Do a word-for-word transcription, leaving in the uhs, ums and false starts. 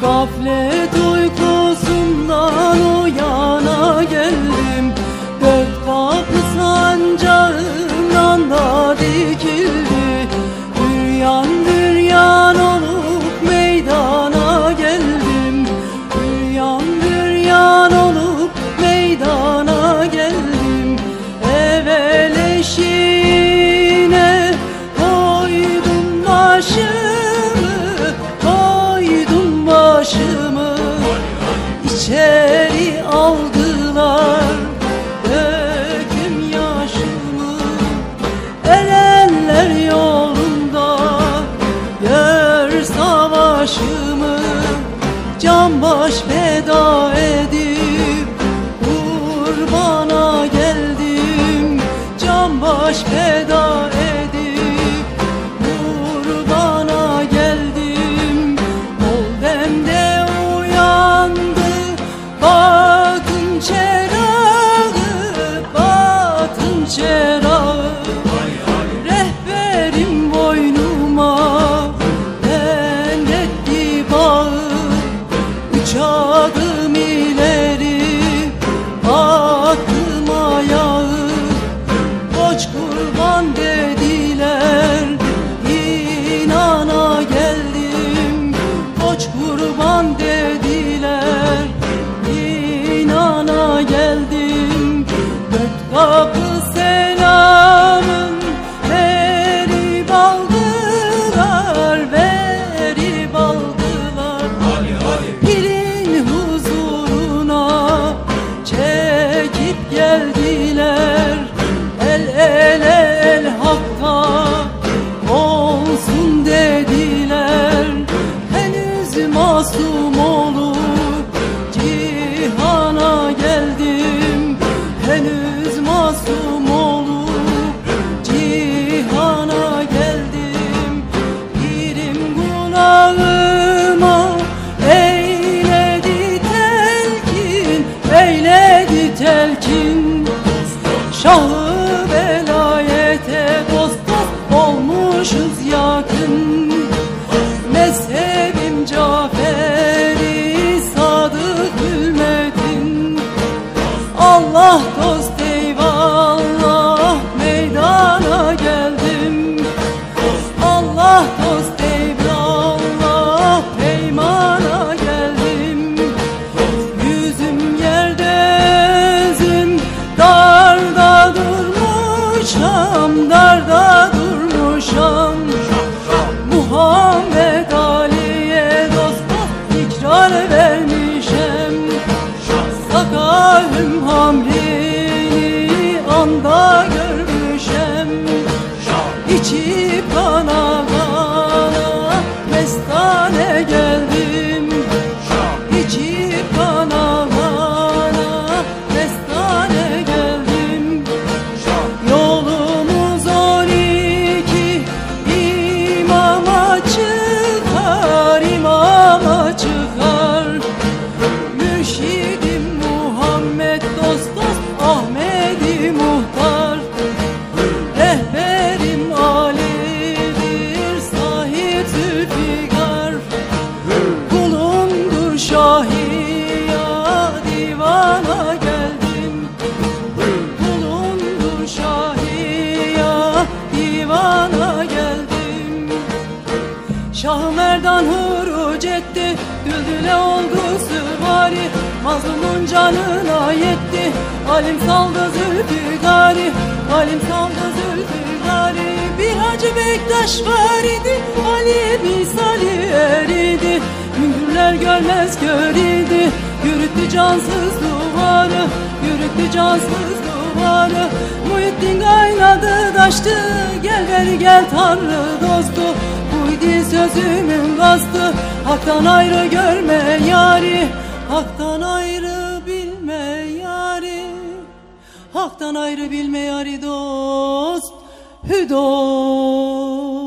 Gaflet uykusundan uyana geldim. Dört kapı sancağından da dikildi. Büryan büryan olup meydana geldim. Büryan büryan olup meydana geldim. Evvel eşiğine koydum başımı, koydum başımı. İçeri aldılar döküm yaşımı. Erenler yolunda gör savaşımı. Can baş feda edip kurbana geldim. Can baş feda edip kurbana geldim. Moldemde uyandı batın çerağı, batın çerağı. Rehberim boynuma bendetti bağı. Üç adım ileri attım ayağı. Koç kurban dediler, inana geldim. Koç kurban dediler, inana geldim. Dört kapı selamın verip aldılar, verip aldılar. İlin huzuruna çekip geldiler. El ele el hakka olsun dediler. Henüz masum olup cihana geldim. Henüz masum olup cihana geldim. Pirim kulağıma eyledi telkin, eyledi telkin. Şahı velayete dost dost olmuşuz yakın. Mezhebim Caferi sadık ümmetin. Allah dost eyvallah meydana geldim. Allah dost eyvallah peymana geldim. Yüzüm yerde özüm darda durmuşam, darda durmuşam. Muhammed Ali'ye dost dost ikrar vermişem. Sakalım hamrini anda görmüşem. İçip kana kana mestane geldim. İçip kana kana mestane geldim. Yolumuz on iki imama çıkar, imama çıkar. Mürşidim Muhammed dost dost Ahmedi muhtar. Rehberim Ali'dir Sahip Zülfikar. Kulundur Şahiya divana geldim. Kulundur Şahiya divana geldim. Şah Merdan huruc etti, Düldüle oldu süvari. Mazlumun canına yetti, alim saldı Zülfikar'ı. Alim saldı Zülfikar'ı. Bir Hacı Bektaş var idi, Ali misali eridi. Münkürler görmez kör idi, yürüttü cansız duvarı. Yürüttü cansız duvarı. Muhittin kaynadı taştı, gel beri gel Tanrı dostu. Buydu sözümün kastı, haktan ayrı görme yari. Haktan ayrı bilme yari. Haktan ayrı bilme yari dost, hü dost.